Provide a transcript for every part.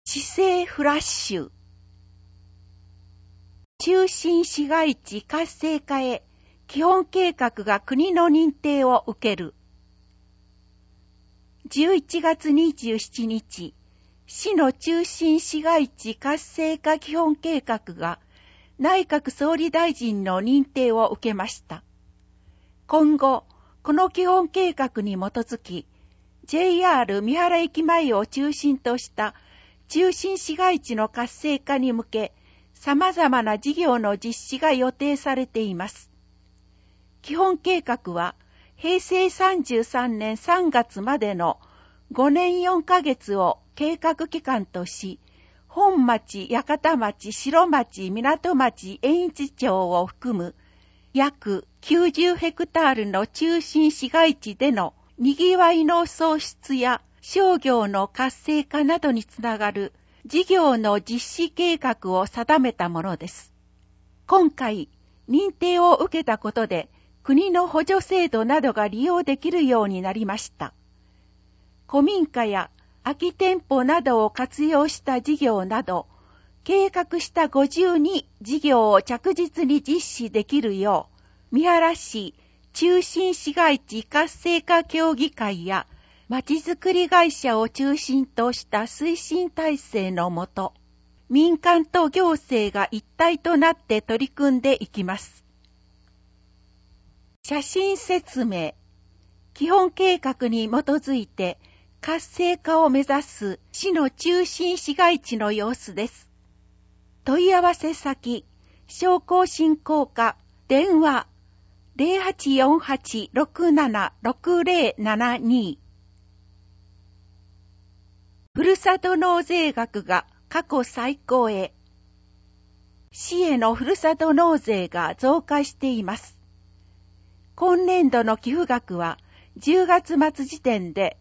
市政フラッシュ。中心市街地活性化へ基本計画が国の認定を受ける。11月27日、市の中心市街地活性化基本計画が内閣総理大臣の認定を受けました。今後、この基本計画に基づき、JR 三原駅前を中心とした中心市街地の活性化に向け、様々な事業の実施が予定されています。基本計画は、平成33年3月までの5年4ヶ月を計画期間とし、本町、八幡町、白町、港町、延一町を含む約90ヘクタールの中心市街地でのにぎわいの創出や商業の活性化などにつながる事業の実施計画を定めたものです。今回、認定を受けたことで、国の補助制度などが利用できるようになりました。古民家や空き店舗などを活用した事業など、計画した52事業を着実に実施できるよう、三原市中心市街地活性化協議会やまちづくり会社を中心とした推進体制のもと、民間と行政が一体となって取り組んでいきます。写真説明。基本計画に基づいて活性化を目指す市の中心市街地の様子です。問い合わせ先、商工振興課、電話、0848-676072。ふるさと納税額が過去最高へ。市へのふるさと納税が増加しています。今年度の寄付額は10月末時点で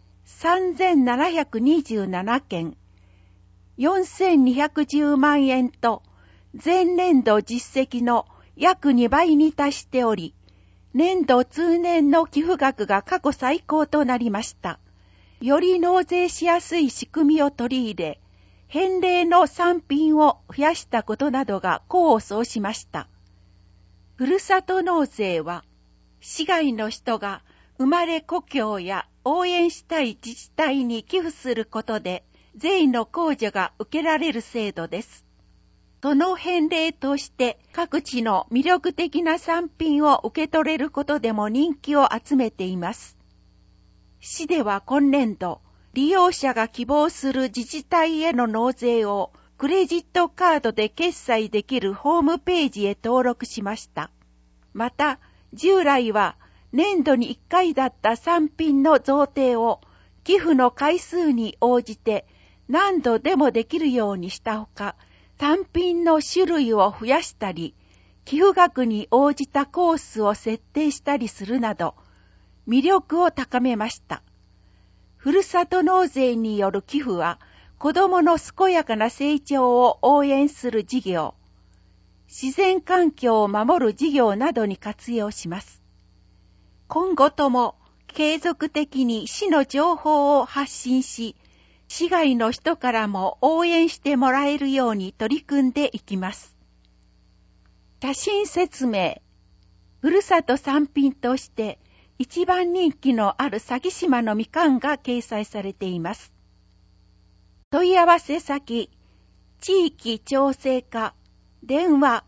3727件、4210万円と前年度実績の約2倍に達しており、年度通年の寄付額が過去最高となりました。より納税しやすい仕組みを取り入れ、返礼の産品を増やしたことなどが功を奏しました。ふるさと納税は、市外の人が生まれ故郷や応援したい自治体に寄付することで、税の控除が受けられる制度です。その返礼として各地の魅力的な産品を受け取れることでも人気を集めています。市では今年度、利用者が希望する自治体への納税をクレジットカードで決済できるホームページへ登録しました。また、従来は年度に1回だった産品の贈呈を寄付の回数に応じて何度でもできるようにしたほか、単品の種類を増やしたり、寄付額に応じたコースを設定したりするなど、魅力を高めました。ふるさと納税による寄付は、子どもの健やかな成長を応援する事業、自然環境を守る事業などに活用します。今後とも継続的に市の情報を発信し、市外の人からも応援してもらえるように取り組んでいきます。写真説明。ふるさと産品として一番人気のある佐木島のみかんが掲載されています。問い合わせ先、地域調整課、電話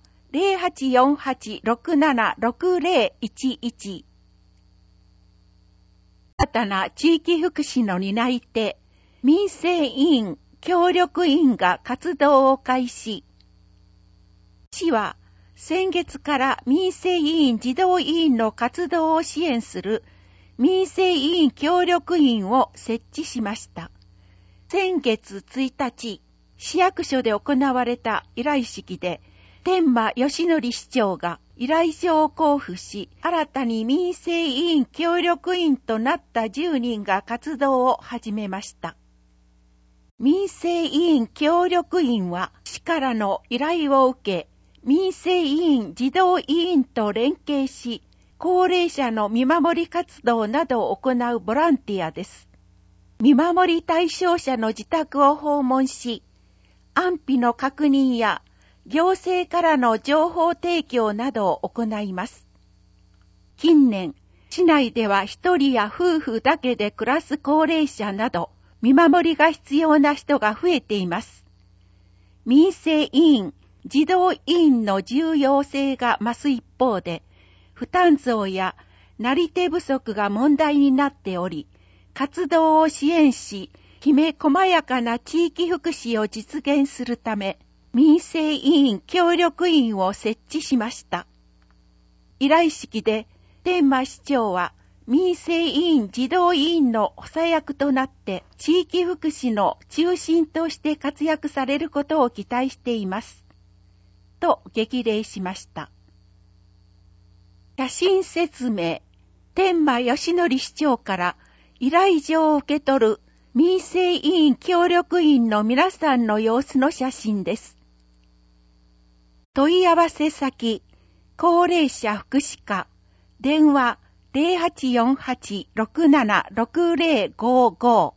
0848-676011。新たな地域福祉の担い手、民生委員協力委員が活動を開始。市は先月から民生委員児童委員の活動を支援する民生委員協力委員を設置しました。先月1日、市役所で行われた依頼式で、天満義則市長が依頼状を交付し、新たに民生委員協力委員となった10人が活動を始めました。民生委員協力委員は市からの依頼を受け、民生委員児童委員と連携し、高齢者の見守り活動などを行うボランティアです。 見守り対象者の自宅を訪問し、安否の確認や行政からの情報提供などを行います。近年、市内では一人や夫婦だけで暮らす高齢者など、見守りが必要な人が増えています。民生委員、児童委員の重要性が増す一方で、負担増やなり手不足が問題になっており、活動を支援し、きめ細やかな地域福祉を実現するため、民生委員協力員を設置しました。依頼式で、天満市長は、民生委員児童委員の補佐役となって、地域福祉の中心として活躍されることを期待しています。と激励しました。写真説明、天満義則市長から依頼状を受け取る民生委員協力員の皆さんの様子の写真です。問い合わせ先、高齢者福祉課、電話 0848-676055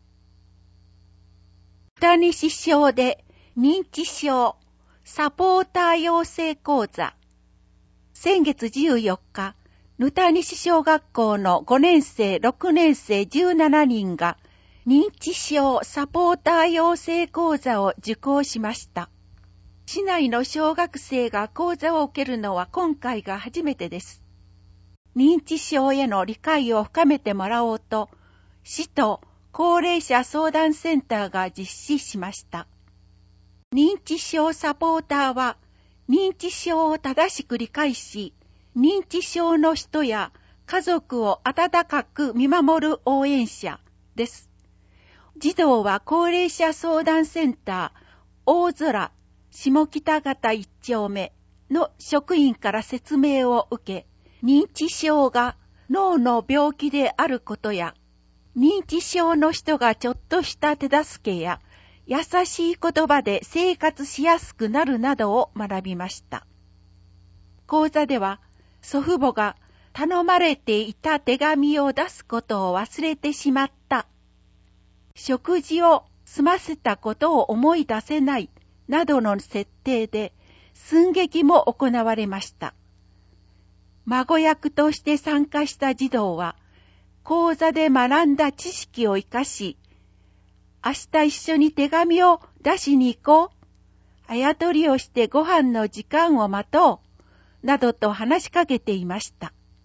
二西小で認知症サポーター養成講座。先月14日、ぬた西小学校の5年生、6年生17人が認知症サポーター養成講座を受講しました。市内の小学生が講座を受けるのは今回が初めてです。認知症への理解を深めてもらおうと、市と高齢者相談センターが実施しました。認知症サポーターは、認知症を正しく理解し、認知症の人や家族を温かく見守る応援者です。児童は高齢者相談センター大空下北方1丁目の職員から説明を受け、認知症が脳の病気であることや、認知症の人がちょっとした手助けや優しい言葉で生活しやすくなるなどを学びました。講座では祖父母が頼まれていた手紙を出すことを忘れてしまった。食事を済ませたことを思い出せないなどの設定で寸劇も行われました。孫役として参加した児童は講座で学んだ知識を生かし、明日一緒に手紙を出しに行こう。あやとりをしてご飯の時間を待とう。などと話しかけていました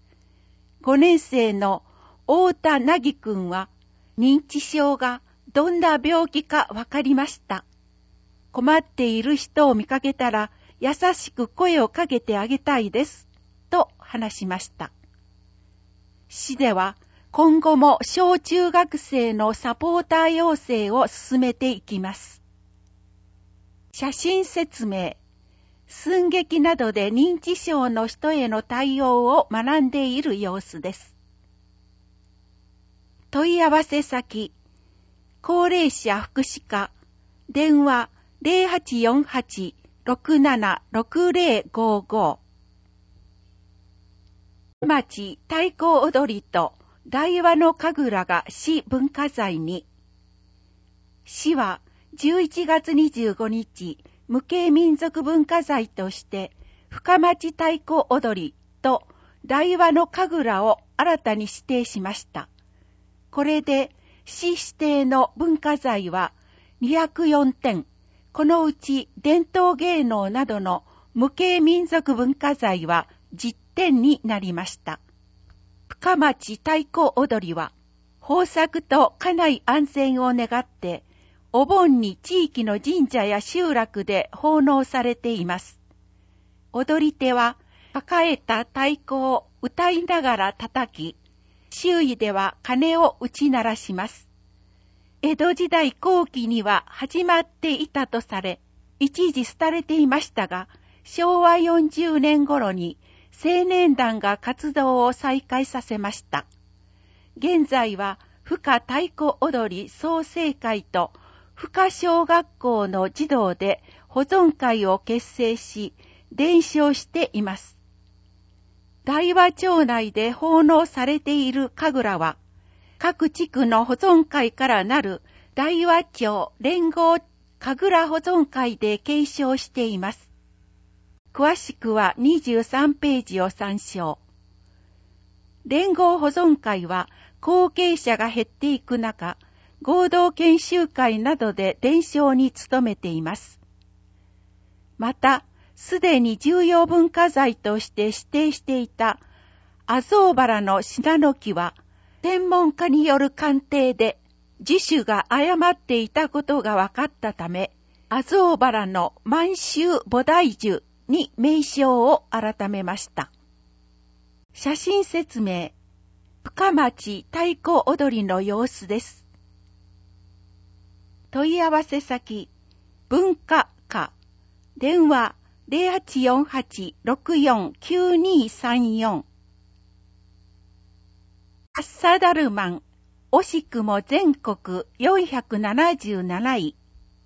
。5年生の太田なぎくんは認知症がどんな病気かわかりました。困っている人を見かけたら優しく声をかけてあげたいです。と話しました。市では今後も小中学生のサポーター養成を進めていきます。写真説明、寸劇などで認知症の人への対応を学んでいる様子です。問い合わせ先、高齢者福祉課、電話 0848-676055 町太鼓踊りと台湾の神楽が市文化財に。市は11月25日、無形民族文化財として深町太鼓踊りと台湾の神楽を新たに指定しました。これで市指定の文化財は204点、このうち伝統芸能などの無形民族文化財は10点になりました。深町太鼓踊りは豊作と家内安全を願ってお盆に地域の神社や集落で奉納されています。踊り手は抱えた太鼓を歌いながら叩き、周囲では鐘を打ち鳴らします。江戸時代後期には始まっていたとされ、一時廃れていましたが、昭和40年頃に青年団が活動を再開させました。現在は深太鼓踊り創成会と深小学校の児童で保存会を結成し、伝承しています。大和町内で奉納されている神楽は、 各地区の保存会からなる大和町連合神楽保存会で継承しています。詳しくは23ページを参照。連合保存会は後継者が減っていく中、合同研修会などで伝承に努めています。また、すでに重要文化財として指定していた麻生原のシナノキは、専門家による鑑定で樹種が誤っていたことが分かったため、麻生原の満州菩提樹に名称を改めました。写真説明。深町太鼓踊りの様子です。問い合わせ先、文化課、電話 0848-649234。アッサダルマン、惜しくも全国477位。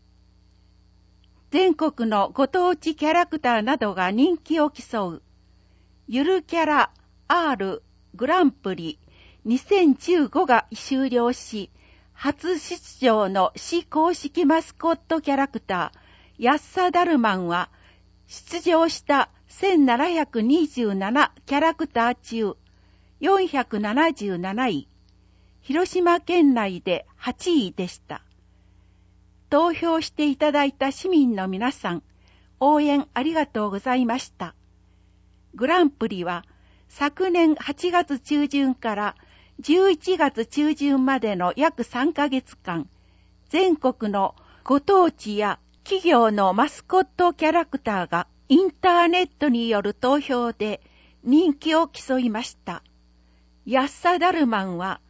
全国のご当地キャラクターなどが人気を競う、ゆるキャラ R グランプリ2015が終了し、初出場の市公式マスコットキャラクター、ヤッサダルマンは、出場した1727キャラクター中、477位、広島県内で8位でした。投票していただいた市民の皆さん、応援ありがとうございました。グランプリは、昨年8月中旬から11月中旬までの約3ヶ月間、全国のご当地や企業のマスコットキャラクターがインターネットによる投票で人気を競いました。ヤッサダルマンは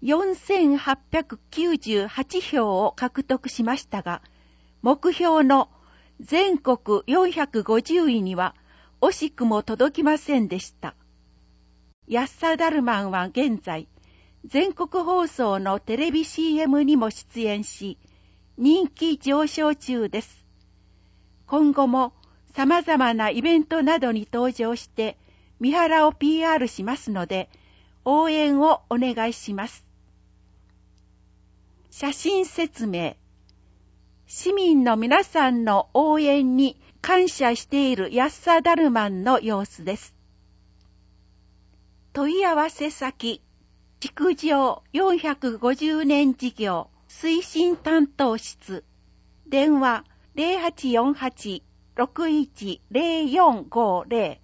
4898票を獲得しましたが、目標の全国450位には惜しくも届きませんでした。ヤッサダルマンは現在、全国放送のテレビ CM にも出演し、人気上昇中です。今後も様々なイベントなどに登場して、三原を PR しますので、応援をお願いします。写真説明。市民の皆さんの応援に感謝しているヤッサダルマンの様子です。問い合わせ先、築城450年事業推進担当室、電話 0848-610450